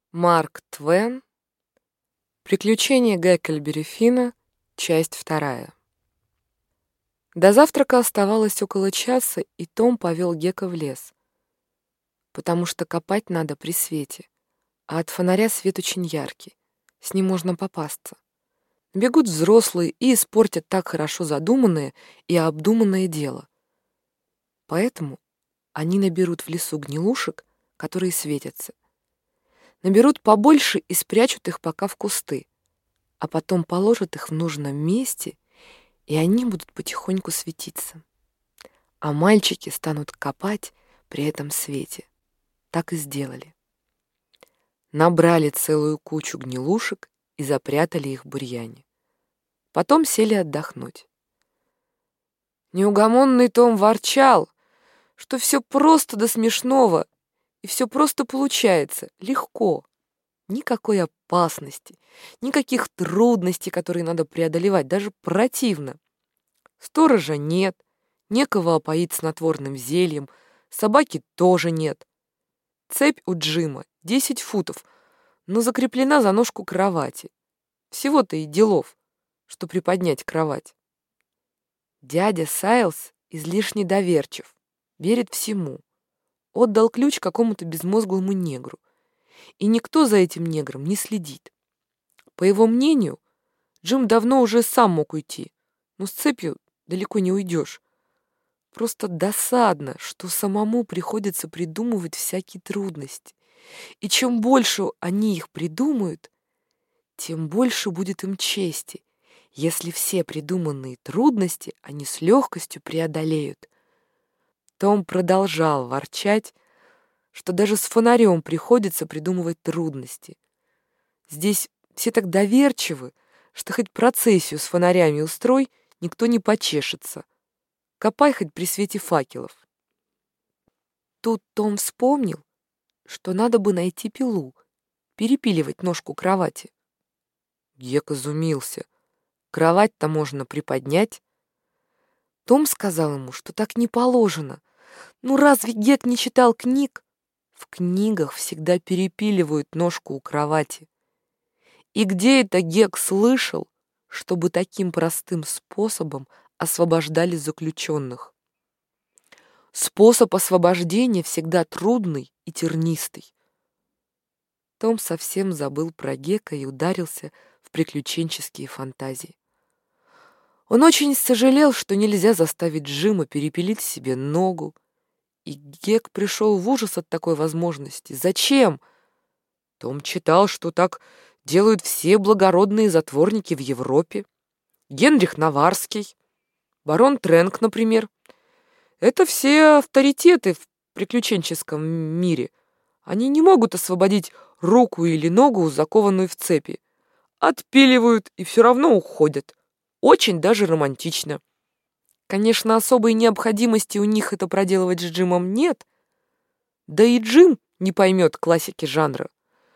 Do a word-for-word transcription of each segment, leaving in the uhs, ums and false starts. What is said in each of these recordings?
Марк Твен. Приключения Гекльберри Финна. Часть вторая. До завтрака оставалось около часа, и Том повел Гека в лес, потому что копать надо при свете, а от фонаря свет очень яркий, с ним можно попасться. Бегут взрослые и испортят так хорошо задуманное и обдуманное дело. Поэтому они наберут в лесу гнилушек, которые светятся. Наберут побольше и спрячут их пока в кусты, а потом положат их в нужном месте, и они будут потихоньку светиться. А мальчики станут копать при этом свете. Так и сделали. Набрали целую кучу гнилушек и запрятали их в бурьяне. Потом сели отдохнуть. Неугомонный Том ворчал, что все просто до смешного, и все просто получается, легко. Никакой опасности, никаких трудностей, которые надо преодолевать, даже противно. Сторожа нет, некого опоить снотворным зельем, собаки тоже нет. Цепь у Джима десять футов, но закреплена за ножку кровати. Всего-то и делов, что приподнять кровать. Дядя Сайлз излишне доверчив, верит всему. Отдал ключ какому-то безмозглому негру. И никто за этим негром не следит. По его мнению, Джим давно уже сам мог уйти, но с цепью далеко не уйдешь. Просто досадно, что самому приходится придумывать всякие трудности. И чем больше они их придумают, тем больше будет им чести, если все придуманные трудности они с легкостью преодолеют. Том продолжал ворчать, что даже с фонарем приходится придумывать трудности. Здесь все так доверчивы, что хоть процессию с фонарями устрой, никто не почешется. Копай хоть при свете факелов. Тут Том вспомнил, что надо бы найти пилу, перепиливать ножку кровати. Гек изумился. Кровать-то можно приподнять. Том сказал ему, что так не положено. Ну разве Гек не читал книг? В книгах всегда перепиливают ножку у кровати. И где это Гек слышал, чтобы таким простым способом освобождали заключенных? Способ освобождения всегда трудный и тернистый. Том совсем забыл про Гека и ударился в приключенческие фантазии. Он очень сожалел, что нельзя заставить Джима перепилить себе ногу, и Гек пришел в ужас от такой возможности. Зачем? Том читал, что так делают все благородные затворники в Европе. Генрих Наварский, барон Тренк, например. Это все авторитеты в приключенческом мире. Они не могут освободить руку или ногу, закованную в цепи. Отпиливают и все равно уходят. Очень даже романтично. Конечно, особой необходимости у них это проделывать с Джимом нет. Да и Джим не поймет классики жанра.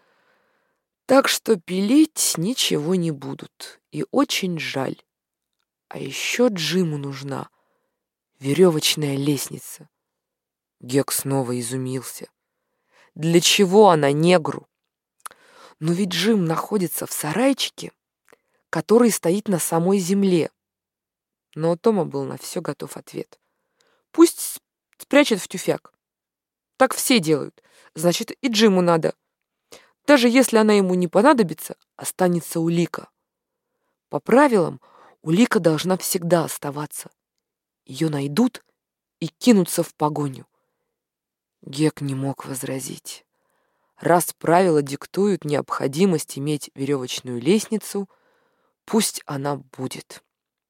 Так что пилить ничего не будут. И очень жаль. А еще Джиму нужна веревочная лестница. Гек снова изумился. Для чего она негру? Но ведь Джим находится в сарайчике, который стоит на самой земле. Но у Тома был на все готов ответ. Пусть спрячет в тюфяк. Так все делают. Значит, и Джиму надо. Даже если она ему не понадобится, останется улика. По правилам, улика должна всегда оставаться. Ее найдут и кинутся в погоню. Гек не мог возразить. Раз правила диктуют необходимость иметь веревочную лестницу, пусть она будет.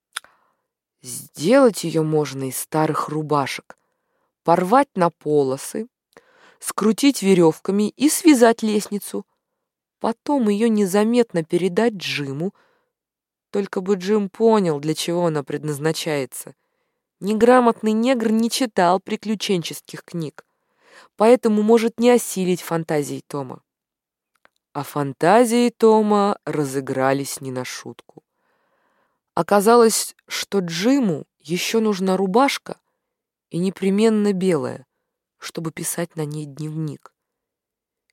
Сделать ее можно из старых рубашек, порвать на полосы, скрутить веревками и связать лестницу. Потом ее незаметно передать Джиму, только бы Джим понял, для чего она предназначается. Неграмотный негр не читал приключенческих книг, поэтому может не осилить фантазии Тома. А фантазии Тома разыгрались не на шутку. Оказалось, что Джиму еще нужна рубашка, и непременно белая, чтобы писать на ней дневник.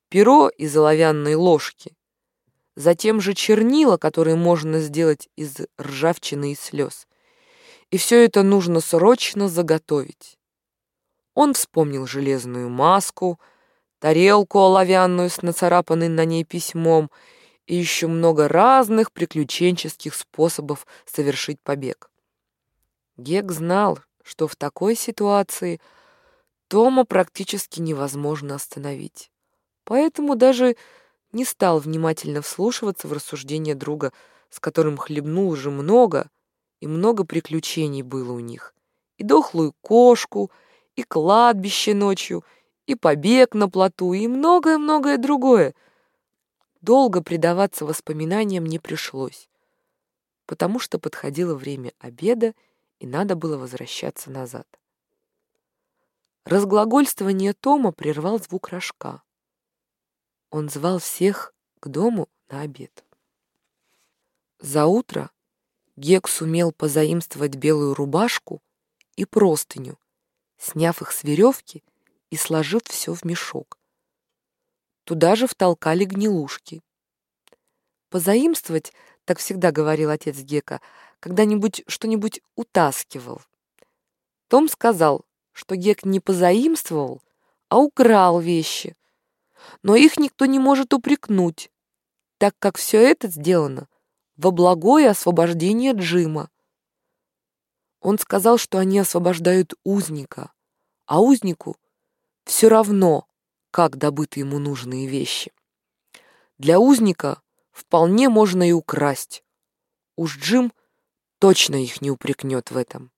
перо из оловянной ложки, затем же чернила, которые можно сделать из ржавчины и слез. И все это нужно срочно заготовить. Он вспомнил железную маску, тарелку оловянную с нацарапанным на ней письмом и еще много разных приключенческих способов совершить побег. Гек знал, что в такой ситуации Тома практически невозможно остановить, поэтому даже не стал внимательно вслушиваться в рассуждения друга, с которым хлебнул уже много, и много приключений было у них. И дохлую кошку, и кладбище ночью, и побег на плоту, и многое-многое другое. Долго предаваться воспоминаниям не пришлось, потому что подходило время обеда, и надо было возвращаться назад. Разглагольствование Тома прервал звук рожка. Он звал всех к дому на обед. За утро Гек сумел позаимствовать белую рубашку и простыню, сняв их с веревки и сложив все в мешок. Туда же втолкали гнилушки. Позаимствовать, так всегда говорил отец Гека, когда-нибудь что-нибудь утаскивал. Том сказал, что Гек не позаимствовал, а украл вещи. Но их никто не может упрекнуть, так как все это сделано во благое освобождение Джима. Он сказал, что они освобождают узника, а узнику все равно, как добыты ему нужные вещи. Для узника вполне можно и украсть. Уж Джим точно их не упрекнет в этом.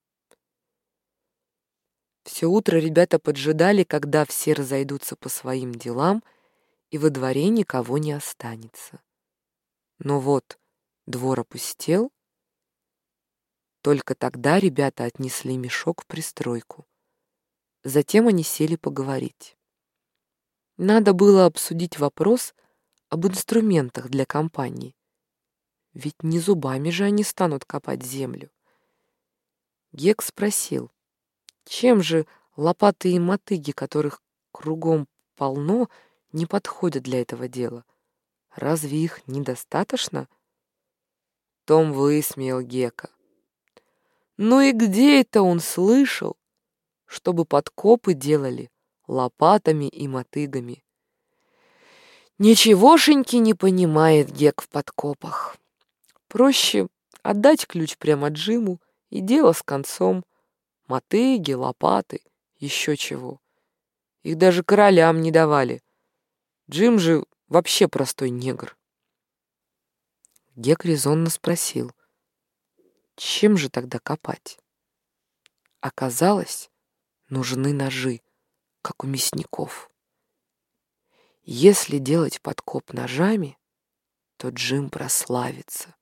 Все утро ребята поджидали, когда все разойдутся по своим делам, и во дворе никого не останется. Но вот двор опустел. Только тогда ребята отнесли мешок в пристройку. Затем они сели поговорить. Надо было обсудить вопрос об инструментах для компании. Ведь не зубами же они станут копать землю. Гек спросил, чем же лопаты и мотыги, которых кругом полно, не подходят для этого дела? Разве их недостаточно? Том высмеял Гека. Ну и где это он слышал, чтобы подкопы делали лопатами и мотыгами? Ничегошеньки не понимает Гек в подкопах. Проще отдать ключ прямо Джиму, и дело с концом. Мотыги, лопаты, еще чего. Их даже королям не давали. Джим же вообще простой негр. Гек резонно спросил, чем же тогда копать? Оказалось, нужны ножи, как у мясников. Если делать подкоп ножами, то Джим прославится.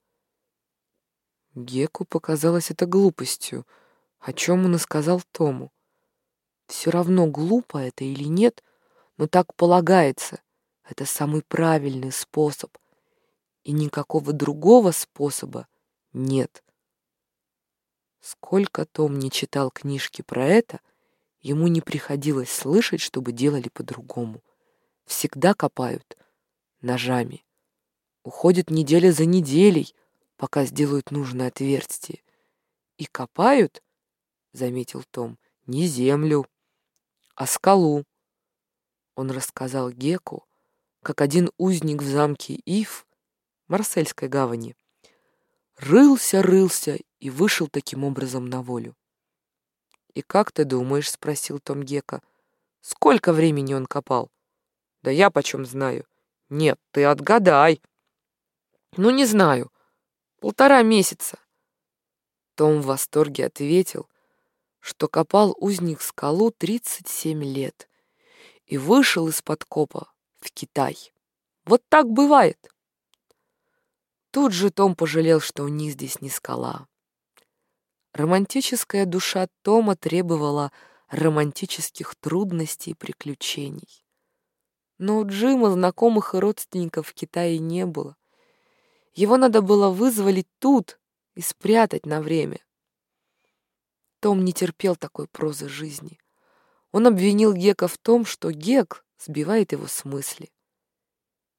Геку показалось это глупостью, о чем он и сказал Тому. Все равно, глупо это или нет, но так полагается. Это самый правильный способ, и никакого другого способа нет. Сколько Том не читал книжки про это, ему не приходилось слышать, чтобы делали по-другому. Всегда копают ножами. Уходит неделя за неделей, пока сделают нужное отверстие. И копают, заметил Том, не землю, а скалу. Он рассказал Геку, как один узник в замке Иф, Марсельской гавани, рылся-рылся и вышел таким образом на волю. «И как ты думаешь?» — спросил Том Гека. «Сколько времени он копал?» «Да я почем знаю?» «Нет, ты отгадай». «Ну, не знаю. Полтора месяца». Том в восторге ответил, что копал узник скалу тридцать семь лет и вышел из-под копа в Китай. Вот так бывает. Тут же Том пожалел, что у них здесь не скала. Романтическая душа Тома требовала романтических трудностей и приключений. Но у Джима знакомых и родственников в Китае не было. Его надо было вызволить тут и спрятать на время. Том не терпел такой прозы жизни. Он обвинил Гека в том, что Гек сбивает его с мысли.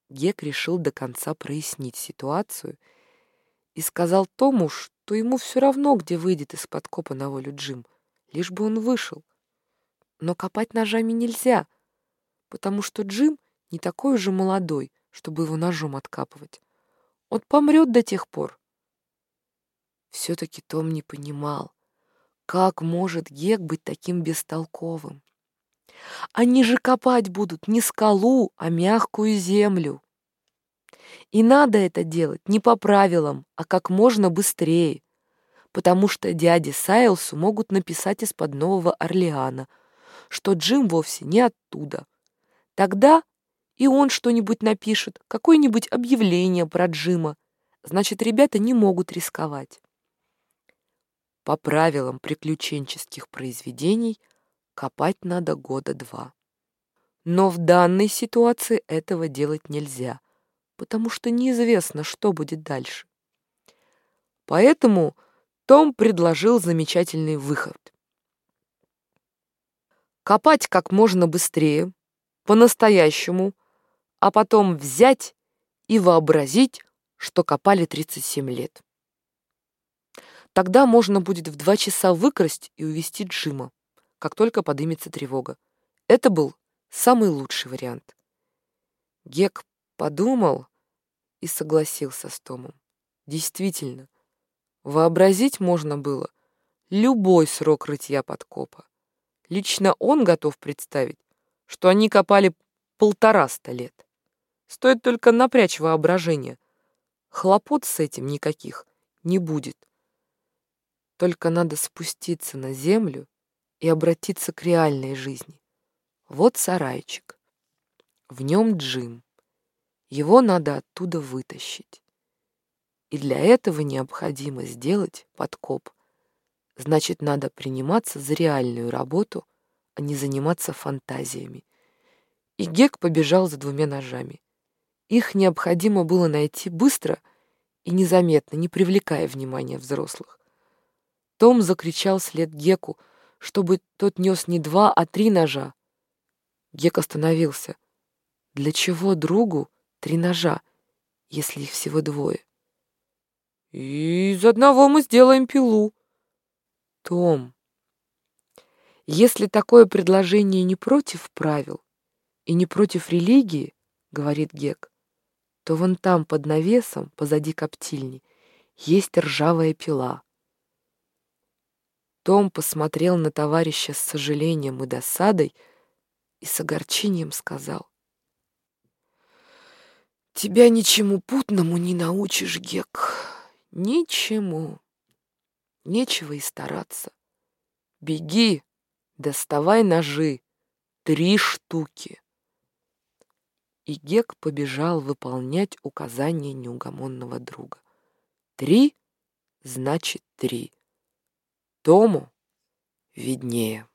Гек решил до конца прояснить ситуацию и сказал Тому, что ему все равно, где выйдет из подкопа на волю Джим, лишь бы он вышел. Но копать ножами нельзя, потому что Джим не такой уже молодой, чтобы его ножом откапывать. Он помрет до тех пор. Все-таки Том не понимал, как может Гек быть таким бестолковым. Они же копать будут не скалу, а мягкую землю. И надо это делать не по правилам, а как можно быстрее, потому что дяде Сайлсу могут написать из-под Нового Орлеана, что Джим вовсе не оттуда. Тогда и он что-нибудь напишет, какое-нибудь объявление про Джима. Значит, ребята не могут рисковать. По правилам приключенческих произведений копать надо года два. Но в данной ситуации этого делать нельзя, потому что неизвестно, что будет дальше. Поэтому Том предложил замечательный выход. Копать как можно быстрее, по-настоящему, а потом взять и вообразить, что копали тридцать семь лет. Тогда можно будет в два часа выкрасть и увезти Джима, как только подымется тревога. Это был самый лучший вариант. Гек подумал и согласился с Томом. Действительно, вообразить можно было любой срок рытья подкопа. Лично он готов представить, что они копали полтораста лет. Стоит только напрячь воображение. Хлопот с этим никаких не будет. Только надо спуститься на землю и обратиться к реальной жизни. Вот сарайчик. В нем Джим. Его надо оттуда вытащить. И для этого необходимо сделать подкоп. Значит, надо приниматься за реальную работу, а не заниматься фантазиями. И Гек побежал за двумя ножами. Их необходимо было найти быстро и незаметно, не привлекая внимания взрослых. Том закричал вслед Геку, чтобы тот нес не два, а три ножа. Гек остановился. Для чего другу три ножа, если их всего двое? Из одного мы сделаем пилу. Том, если такое предложение не против правил и не против религии, говорит Гек, то вон там под навесом, позади коптильни, есть ржавая пила. Том посмотрел на товарища с сожалением и досадой и с огорчением сказал: «Тебя ничему путному не научишь, Гек, ничему. Нечего и стараться. Беги, доставай ножи, три штуки». И Гек побежал выполнять указания неугомонного друга. Три значит три. Тому виднее.